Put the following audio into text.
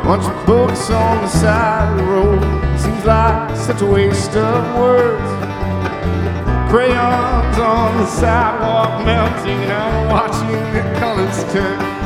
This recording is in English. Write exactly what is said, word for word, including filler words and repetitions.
Bunch of books on the side of the road. Seems like such a waste of words. Crayons on the sidewalk melting. I'm watching the colors turn.